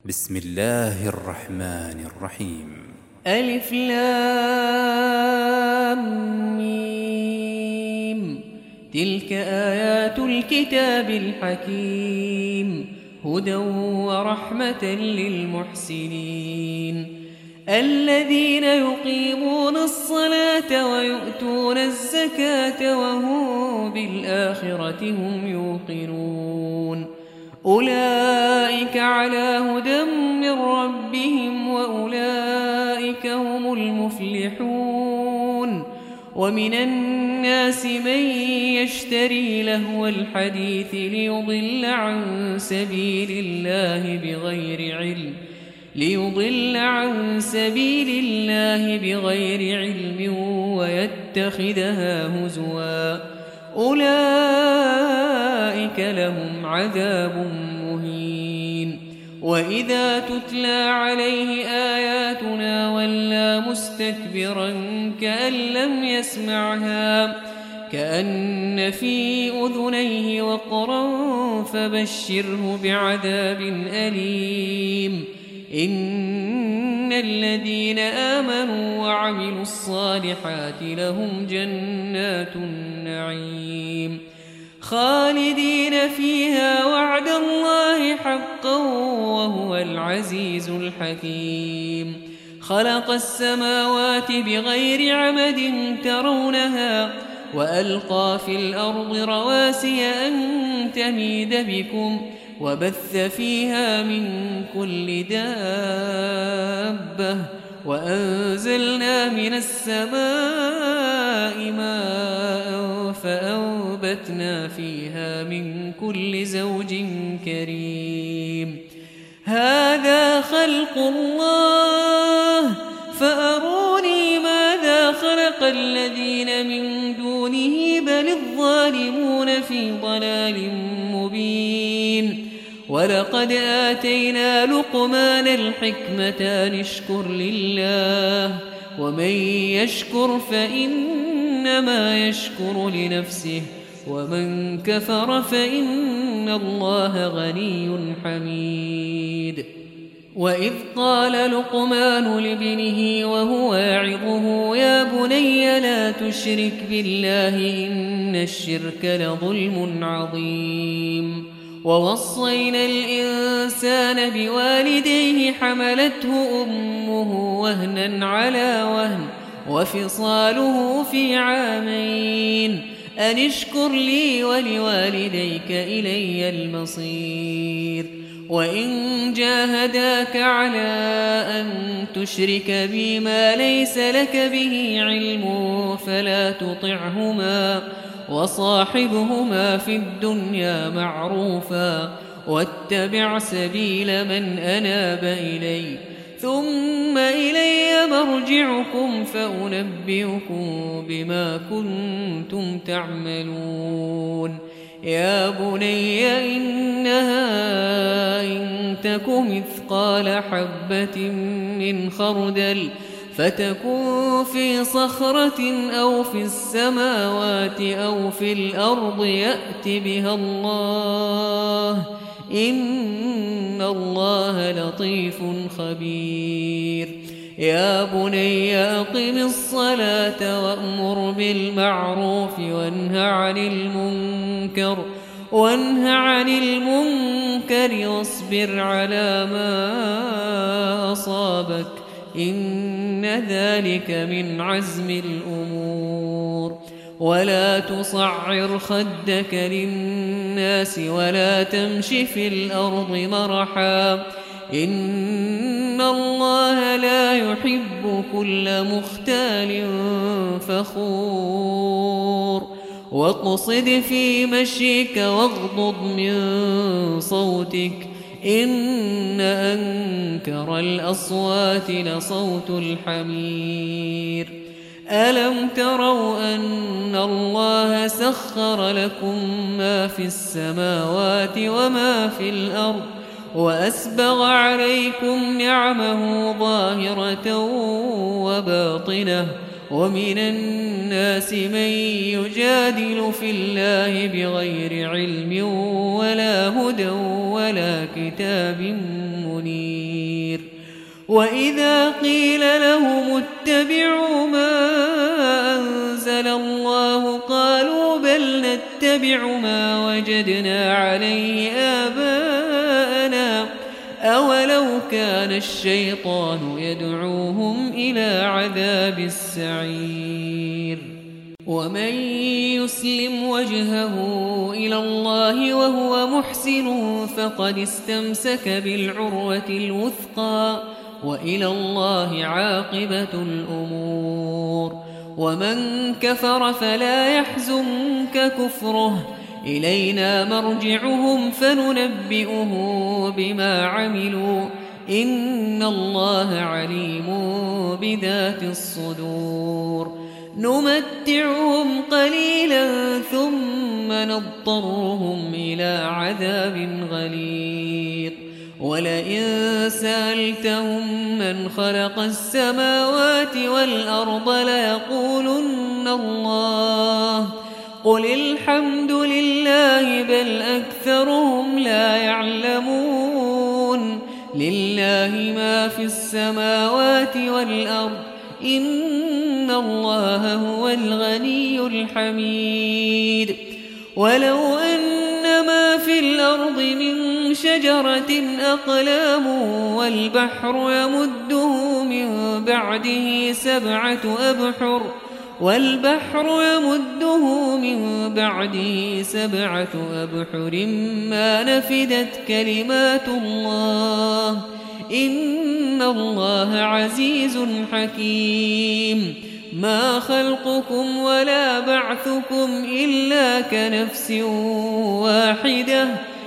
بسم الله الرحمن الرحيم. ألف لام ميم. تلك آيات الكتاب الحكيم، هدى ورحمة للمحسنين الذين يقيمون الصلاة ويؤتون الزكاة وهم بالآخرة هم يوقنون. أولئك على هدى من ربهم وأولئك هم المفلحون. ومن الناس من يشتري لهو الحديث ليضل عن سبيل الله بغير علم ويتخذها هزوا. أولئك لهم عذاب مهين. وإذا تتلى عليه آياتنا ولى مستكبرا كأن في أذنيه وقرا فبشره بعذاب أليم. إن الذين آمنوا وعملوا الصالحات لهم جنات النعيم خالدين فيها وعد الله حقا وهو العزيز الحكيم. خلق السماوات بغير عمد ترونها وألقى في الأرض رواسي أن تميد بكم وبث فيها من كل دابة وأنزلنا من السماء ماء فأنبتنا فيها من كل زوج كريم. هذا خلق الله فأروني ماذا خلق الذين من دونه بل الظالمون في ضلال مبين. ولقد آتينا لقمان الحكمة أن اشكر لله ومن يشكر فإنما يشكر لنفسه ومن كفر فإن الله غني حميد. وإذ قال لقمان لابنه وهو يعظه يا بني لا تشرك بالله إن الشرك لظلم عظيم. ووصينا الإنسان بوالديه حملته أمه وهنا على وهن وفصاله في عامين أن اشكر لي ولوالديك إلي المصير. وإن جاهداك على أن تشرك بي ما ليس لك به علم فلا تطعهما وصاحبهما في الدنيا معروفا واتبع سبيل من أناب إلي ثم إلي مرجعكم فأنبئكم بما كنتم تعملون. يا بني إنها إن تك مثقال حبة من خردل فتكن في صخرة أو في السماوات أو في الأرض يأت بها الله إن الله لطيف خبير. يا بني أقم الصلاة وأمر بالمعروف وانه عن المنكر واصبر على ما أصابك إن ذلك من عزم الأمور. ولا تصعر خدك للناس ولا تمش في الأرض مرحا إن الله لا يحب كل مختال فخور. واقصد في مشيك واغضض من صوتك إن أنكر الأصوات لصوت الحمير. ألم تروا أن الله سخر لكم ما في السماوات وما في الأرض وأسبغ عليكم نعمه ظاهرة وباطنة ومن الناس من يجادل في الله بغير علم ولا هدى ولا كتاب منير وإذا قيل لهم اتبعوا ما أنزل الله قالوا بل نتبع ما وجدنا عليه آباءنا أولو كان الشيطان يدعوهم إلى عذاب السعير ومن يسلم وجهه إلى الله وهو محسن فقد استمسك بالعروة الوثقى وإلى الله عاقبة الأمور ومن كفر فلا يحزنك كفره إلينا مرجعهم فننبئه بما عملوا إن الله عليم بذات الصدور نمتعهم قليلا ثم نضطرهم إلى عذاب غليظ ولئن سألتهم من خلق السماوات والأرض ليقولن الله قل الحمد لله بل أكثرهم لا يعلمون لله ما في السماوات والأرض إن الله هو الغني الحميد ولو أن ما في الأرض من شجرة أقلام والبحر يمده من بعده سبعة أبحر ما نفدت كلمات الله إن الله عزيز حكيم ما خلقكم ولا بعثكم إلا كنفس واحدة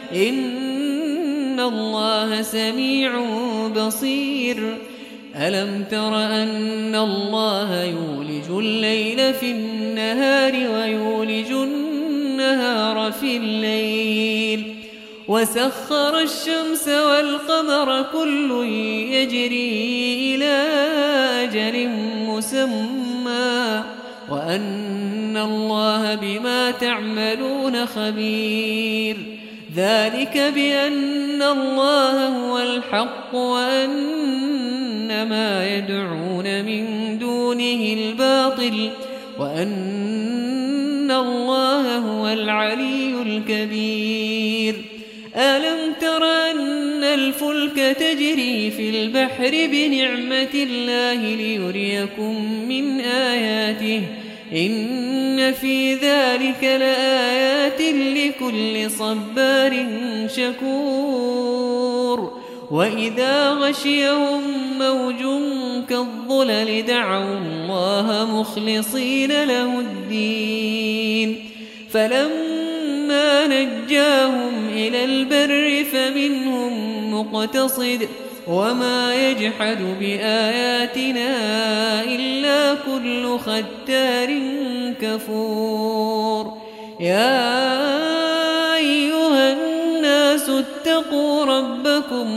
إن الله سميع بصير ألم تر أن الله يولج الليل في النهار ويولج النهار في الليل وسخر الشمس والقمر كل يجري إلى أجل مسمى وأن الله بما تعملون خبير ذلك بأن الله هو الحق وأن ما يدعون من دونه الباطل وأن الله هو العلي الكبير ألم تر أن الفلك تجري في البحر بنعمة الله ليريكم من آياته إن في ذلك لآيات لكل صبار شكور وإذا غشيهم موج كالظلل دعوا الله مخلصين له الدين فلما نجاهم إلى البر فمنهم مقتصد وما يجحد بآياتنا إلا كل ختار كفور يا أيها الناس اتقوا ربكم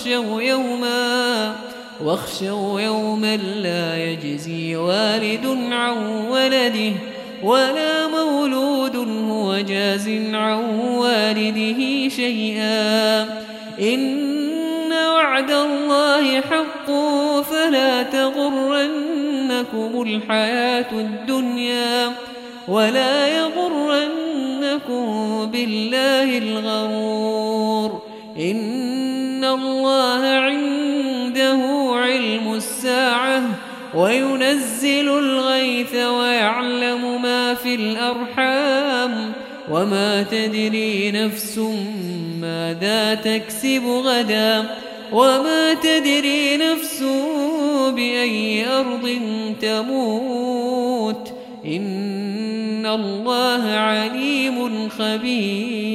واخشوا يوما لا يجزي والد عن ولده ولا مولود هو جاز عن والده شيئا إن وعد الله حق فلا تغرنكم الحياة الدنيا ولا يغرنكم بالله الغرور إن الله عنده علم الساعة وينزل الغيث ويعلم ما في الأرحام وما تدري نفس ماذا تكسب غدا وما تدري نفس بأي أرض تموت إن الله عليم خبير